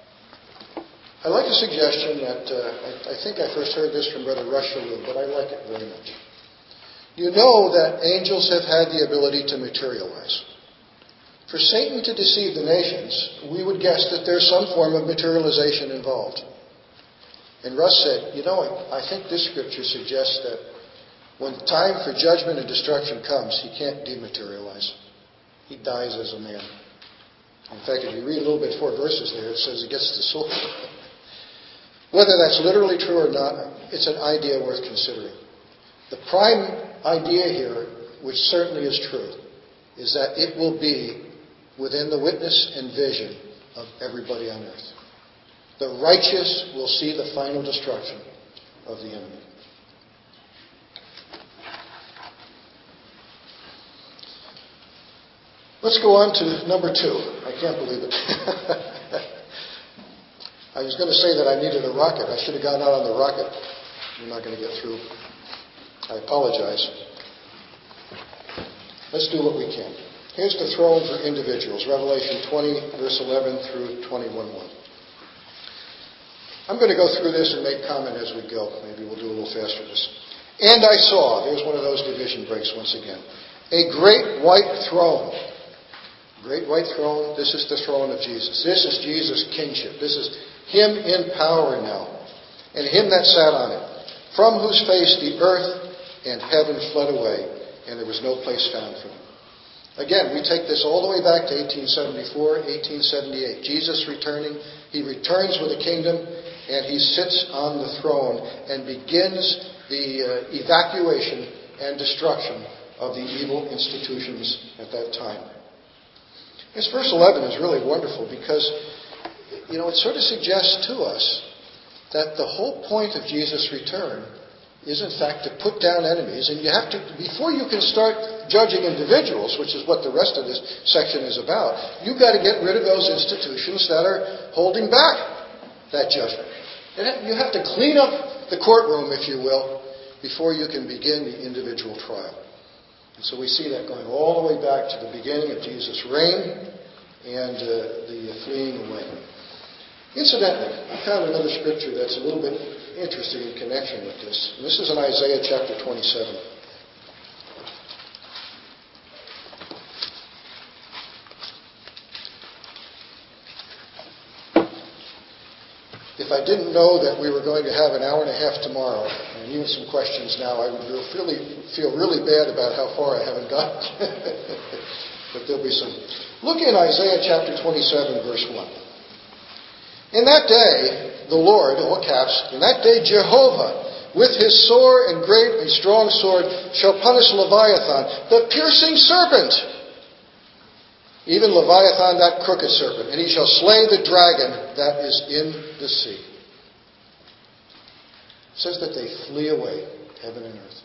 I like a suggestion that, uh, I, I think I first heard this from Brother Rushalou, but I like it very much. You know that angels have had the ability to materialize. For Satan to deceive the nations, we would guess that there's some form of materialization involved. And Russ said, you know, I, I think this scripture suggests that when time for judgment and destruction comes, he can't dematerialize. He dies as a man. In fact, if you read a little bit four verses there, it says he gets the sword. Whether that's literally true or not, it's an idea worth considering. The prime idea here, which certainly is true, is that it will be within the witness and vision of everybody on earth. The righteous will see the final destruction of the enemy. Let's go on to number two. I can't believe it. I was going to say that I needed a rocket. I should have gone out on the rocket. We're not going to get through. I apologize. Let's do what we can. Here's the throne for individuals. Revelation twenty, verse eleven through twenty-one one. I'm going to go through this and make comment as we go. Maybe we'll do a little faster this. "And I saw," there's one of those division breaks once again, "a great white throne." Great white throne, this is the throne of Jesus. This is Jesus' kingship. This is him in power now. "And him that sat on it, from whose face the earth and heaven fled away, and there was no place found for them." Again, we take this all the way back to eighteen seventy-four, eighteen seventy-eight. Jesus returning. He returns with a kingdom, and he sits on the throne and begins the uh, evacuation and destruction of the evil institutions at that time. This verse eleven is really wonderful because, you know, it sort of suggests to us that the whole point of Jesus' return is, in fact, to put down enemies. And you have to, before you can start judging individuals, which is what the rest of this section is about, you've got to get rid of those institutions that are holding back that judgment. And you have to clean up the courtroom, if you will, before you can begin the individual trial. And so we see that going all the way back to the beginning of Jesus' reign and uh, the fleeing away. Incidentally, I found another scripture that's a little bit interesting in connection with this. And this is in Isaiah chapter twenty-seven. if I didn't know that we were going to have an hour and a half tomorrow, and even some questions now, I would really feel really bad about how far I haven't gotten. But there'll be some. Look in Isaiah chapter twenty-seven, verse one. In that day, the Lord, all caps, in that day Jehovah, with his sore and great and strong sword, shall punish Leviathan, the piercing serpent, even Leviathan, that crooked serpent, and he shall slay the dragon that is in the sea. It says that they flee away, heaven and earth.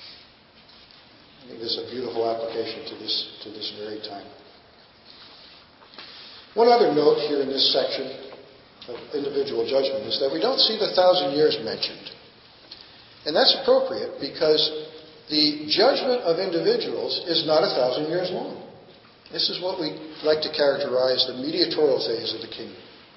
I think this is a beautiful application to this, to this very time. One other note here in this section of individual judgment is that we don't see the thousand years mentioned. And that's appropriate because the judgment of individuals is not a thousand years long. This is what we like to characterize the mediatorial phase of the kingdom.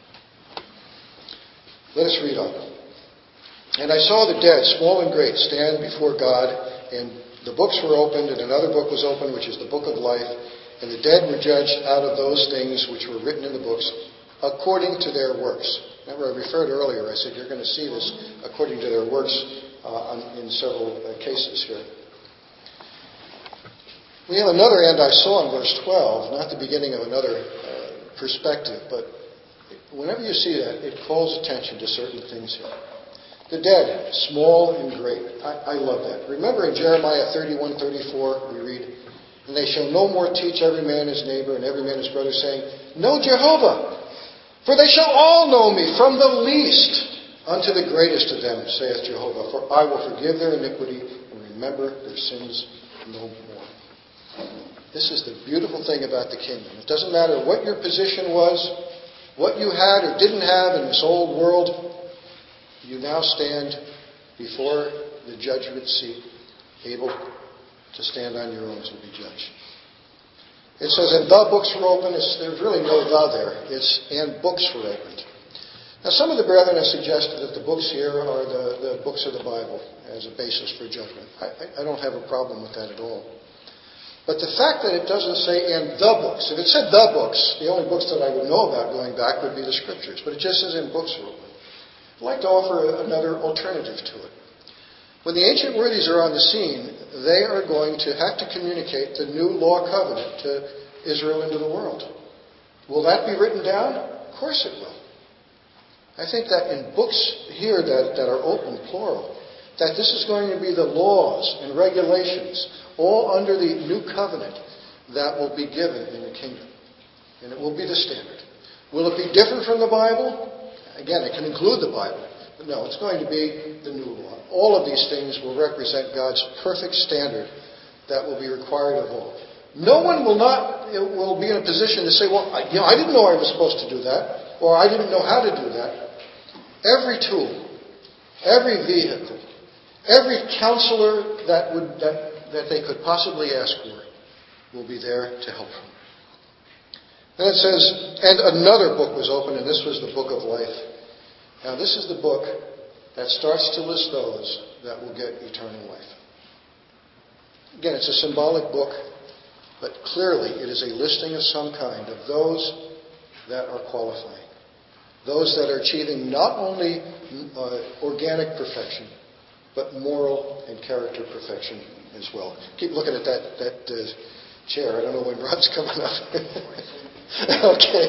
Let us read on. And I saw the dead, small and great, stand before God, and the books were opened, and another book was opened, which is the book of life. And the dead were judged out of those things which were written in the books, according to their works. Remember, I referred earlier, I said you're going to see this according to their works uh, in several uh, cases here. We have another end I saw in verse twelve, not the beginning of another uh, perspective, but whenever you see that, it calls attention to certain things here. The dead, small and great. I, I love that. Remember in Jeremiah thirty-one thirty-four, we read, and they shall no more teach every man his neighbor and every man his brother, saying, Know Jehovah, for they shall all know me, from the least unto the greatest of them, saith Jehovah. For I will forgive their iniquity and remember their sins no more. This is the beautiful thing about the kingdom. It doesn't matter what your position was, what you had or didn't have in this old world, you now stand before the judgment seat, able to stand on your own to be judged. It says, and the books were opened. It's, there's really no the there. It's, and books were opened. Now, some of the brethren have suggested that the books here are the, the books of the Bible as a basis for judgment. I, I don't have a problem with that at all. But the fact that it doesn't say, and the books, if it said the books, the only books that I would know about going back would be the Scriptures. But it just says, and books were opened. I'd like to offer another alternative to it. When the ancient worthies are on the scene, they are going to have to communicate the new law covenant to Israel and to the world. Will that be written down? Of course it will. I think that in books here that, that are open, plural, that this is going to be the laws and regulations, all under the new covenant, that will be given in the kingdom. And it will be the standard. Will it be different from the Bible? Again, it can include the Bible. But no, it's going to be the new law. All of these things will represent God's perfect standard that will be required of all. No one will not will be in a position to say, well, I, you know, I didn't know I was supposed to do that, or I didn't know how to do that. Every tool, every vehicle, every counselor that would that, that they could possibly ask for will be there to help them. Then it says, and another book was opened, and this was the book of life. Now, this is the book that starts to list those that will get eternal life. Again, it's a symbolic book, but clearly it is a listing of some kind of those that are qualifying. Those that are achieving not only uh, organic perfection, but moral and character perfection as well. Keep looking at that, that uh, chair. I don't know when Rod's coming up. Okay.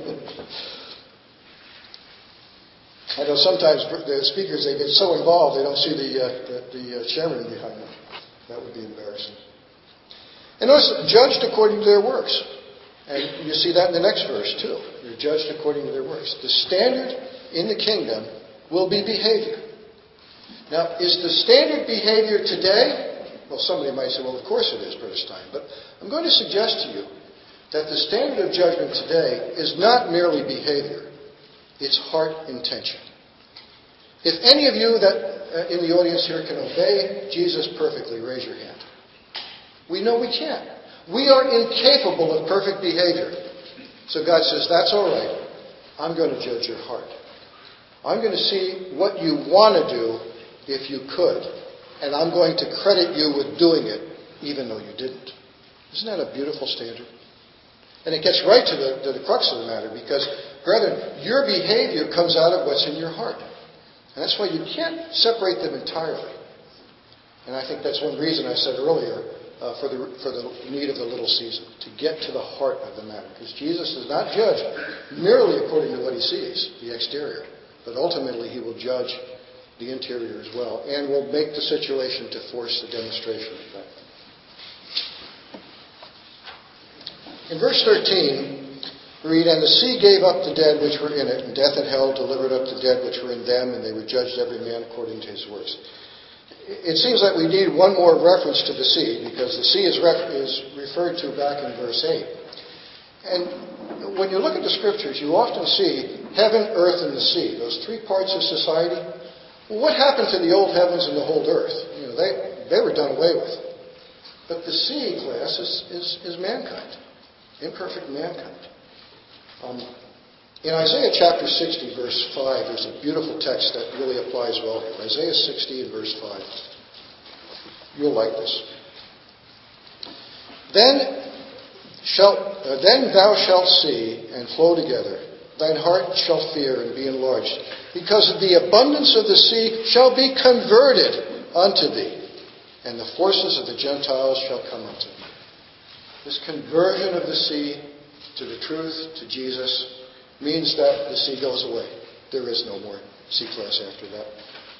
I know sometimes the speakers, they get so involved they don't see the, uh, the, the uh, chairman behind them. That would be embarrassing. And notice, judged according to their works. And you see that in the next verse too. They're judged according to their works. The standard in the kingdom will be behavior. Now, is the standard behavior today? Well, somebody might say, well, of course it is, Brother Stein. But I'm going to suggest to you that the standard of judgment today is not merely behavior. It's heart intention. If any of you that uh, in the audience here can obey Jesus perfectly, raise your hand. We know we can't. We are incapable of perfect behavior. So God says, that's all right. I'm going to judge your heart. I'm going to see what you want to do if you could. And I'm going to credit you with doing it, even though you didn't. Isn't that a beautiful standard? And it gets right to the, to the crux of the matter, because Brethren, your behavior comes out of what's in your heart. And that's why you can't separate them entirely. And I think that's one reason I said earlier uh, for the for the need of the little season, to get to the heart of the matter. Because Jesus does not judge merely according to what he sees, the exterior, but ultimately he will judge the interior as well, and will make the situation to force the demonstration of that. In verse thirteen, we read, "And the sea gave up the dead which were in it, and death and hell delivered up the dead which were in them, and they were judged every man according to his works." It seems like we need one more reference to the sea, because the sea is, ref- is referred to back in verse eight. And when you look at the Scriptures, you often see heaven, earth, and the sea, those three parts of society. Well, what happened to the old heavens and the whole earth? You know, they, they were done away with. But the sea class is, is, is mankind, imperfect mankind. Um, in Isaiah chapter sixty, verse five, there's a beautiful text that really applies well here. Isaiah sixty and verse five. You'll like this. Then shalt, uh, then thou shalt see and flow together. Thine heart shall fear and be enlarged, because of the abundance of the sea shall be converted unto thee, and the forces of the Gentiles shall come unto thee. This conversion of the sea to the truth, to Jesus, means that the sea goes away. There is no more sea class after that.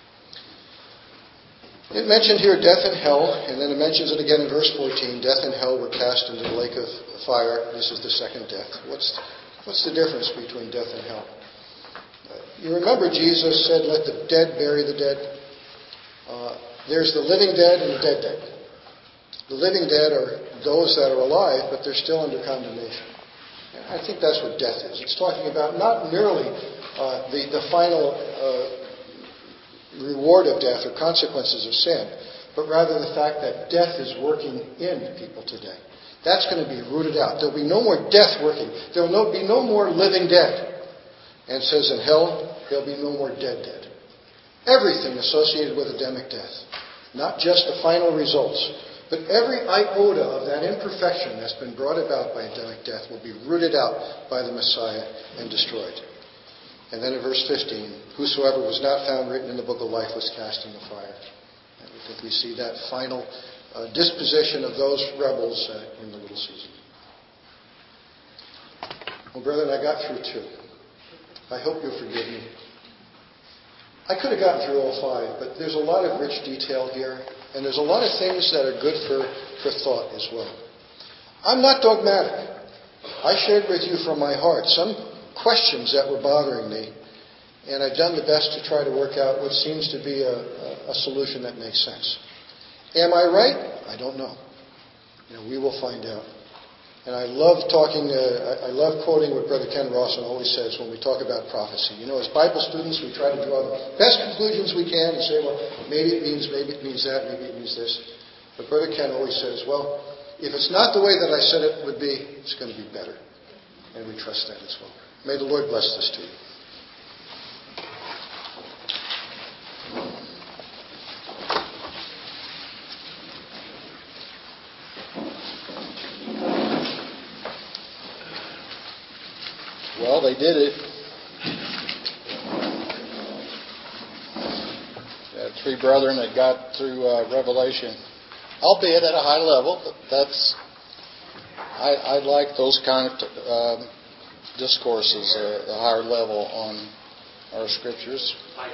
It mentioned here death and hell, and then it mentions it again in verse fourteen. Death and hell were cast into the lake of fire. This is the second death. What's, what's the difference between death and hell? Uh, you remember Jesus said, "Let the dead bury the dead." Uh, there's the living dead and the dead dead. The living dead are those that are alive, but they're still under condemnation. I think that's what death is. It's talking about not merely uh, the, the final uh, reward of death or consequences of sin, but rather the fact that death is working in people today. That's going to be rooted out. There'll be no more death working. There'll no, be no more living dead. And it says in hell, there'll be no more dead dead. Everything associated with Adamic death. Not just the final results, but every iota of that imperfection that's been brought about by Adamic death will be rooted out by the Messiah and destroyed. And then in verse fifteen, "Whosoever was not found written in the book of life was cast in the fire." And we think we see that final uh, disposition of those rebels uh, in the little season. Well, brethren, I got through two. I hope you'll forgive me. I could have gotten through all five, but there's a lot of rich detail here. And there's a lot of things that are good for, for thought as well. I'm not dogmatic. I shared with you from my heart some questions that were bothering me, and I've done the best to try to work out what seems to be a, a, a solution that makes sense. Am I right? I don't know. You know, we will find out. And I love talking, uh, I love quoting what Brother Ken Rawson always says when we talk about prophecy. You know, as Bible students, we try to draw the best conclusions we can and say, well, maybe it means, maybe it means that, maybe it means this. But Brother Ken always says, well, if it's not the way that I said it would be, it's going to be better. And we trust that as well. May the Lord bless this to you. Well, they did it. They had three brethren that got through uh, Revelation, albeit at a high level, but that's, I, I like those kind of uh, discourses, uh, a higher level on our scriptures.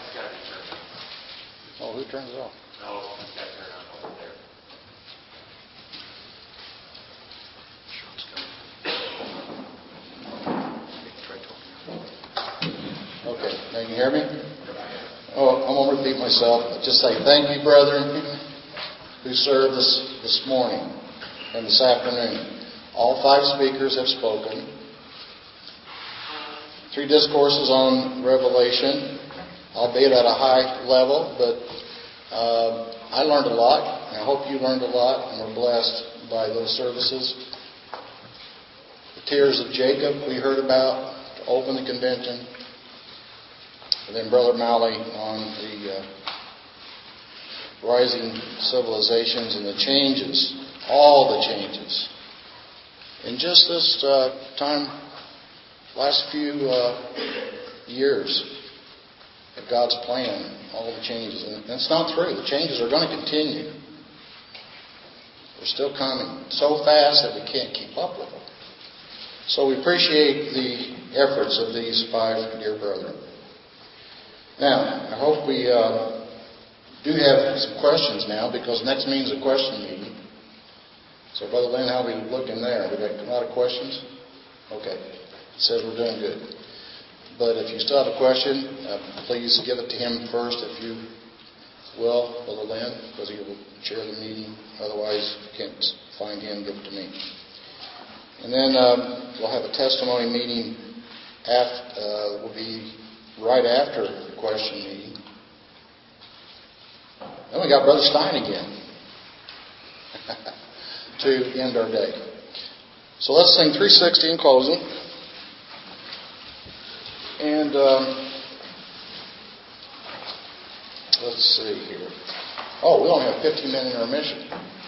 Oh, who turns it off? No, it's got to turn on over there. Okay, now you can hear me? Oh, I'm going to repeat myself. Just say thank you, brethren, who served us this morning and this afternoon. All five speakers have spoken. Three discourses on Revelation, albeit at a high level, but uh, I learned a lot, and I hope you learned a lot, and were blessed by those services. The tears of Jacob we heard about to open the convention. And then Brother Malley on the uh, rising civilizations and the changes, all the changes. In just this uh, time last few uh, years of God's plan, all the changes. And it's not through. The changes are going to continue. They're still coming so fast that we can't keep up with them. So we appreciate the efforts of these five dear brethren. Now, I hope we uh, do have some questions now, because next meeting's a question meeting. So, Brother Lynn, how are we looking there? We got a lot of questions? Okay. It says we're doing good. But if you still have a question, uh, please give it to him first, if you will, Brother Lynn, because he will chair the meeting. Otherwise, you can't find him, give it to me. And then um, we'll have a testimony meeting. After, uh, will be right after the question meeting. Then we got Brother Stein again to end our day. So let's sing three sixty in closing. And um, let's see here. Oh, we only have fifteen minute intermission.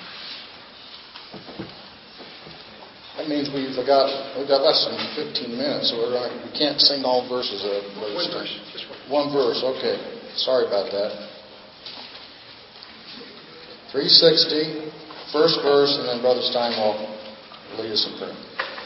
That means we've got we've got less than fifteen minutes, so we're not, we can't sing all verses of Brother One Stein. verse. Just one. One verse. Okay. Sorry about that. three sixty, first verse, and then Brother Stein will lead us in prayer.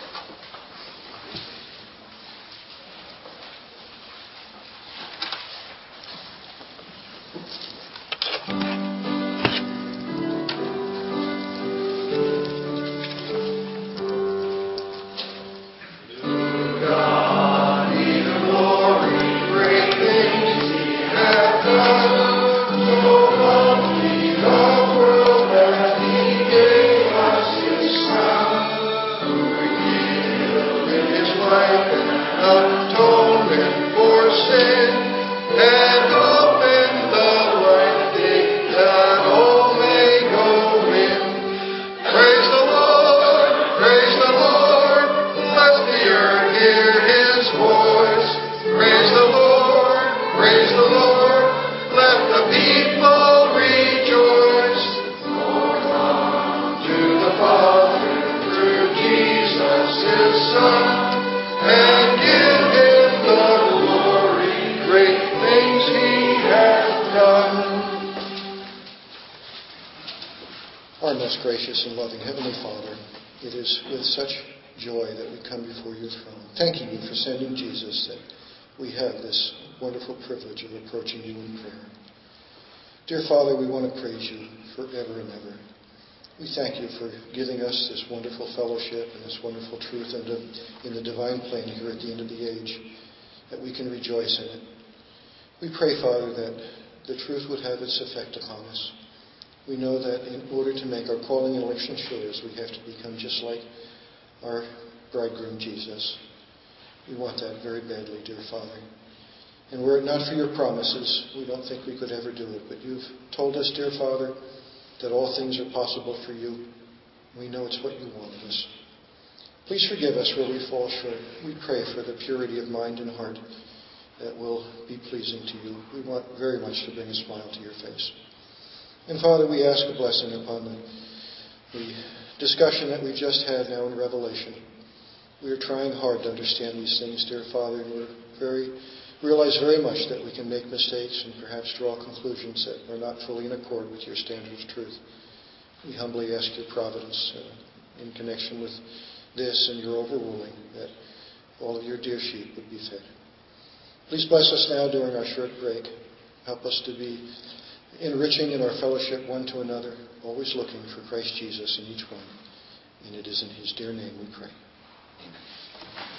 Our most gracious and loving Heavenly Father, it is with such joy that we come before your throne, thanking you for sending Jesus, that we have this wonderful privilege of approaching you in prayer. Dear Father, we want to praise you forever and ever. We thank you for giving us this wonderful fellowship and this wonderful truth in the, in the divine plan here at the end of the age, that we can rejoice in it. We pray, Father, that the truth would have its effect upon us. We know that in order to make our calling and election sure, we have to become just like our bridegroom Jesus. We want that very badly, dear Father. And were it not for your promises, we don't think we could ever do it. But you've told us, dear Father, that all things are possible for you. We know it's what you want of us. Please forgive us where we fall short. We pray for the purity of mind and heart that will be pleasing to you. We want very much to bring a smile to your face. And Father, we ask a blessing upon the, the discussion that we just had now in Revelation. We are trying hard to understand these things, dear Father, and we're very realize very much that we can make mistakes and perhaps draw conclusions that are not fully in accord with your standard of truth. We humbly ask your providence uh, in connection with this and your overruling, that all of your dear sheep would be fed. Please bless us now during our short break. Help us to be enriching in our fellowship one to another, always looking for Christ Jesus in each one. And it is in his dear name we pray. Amen.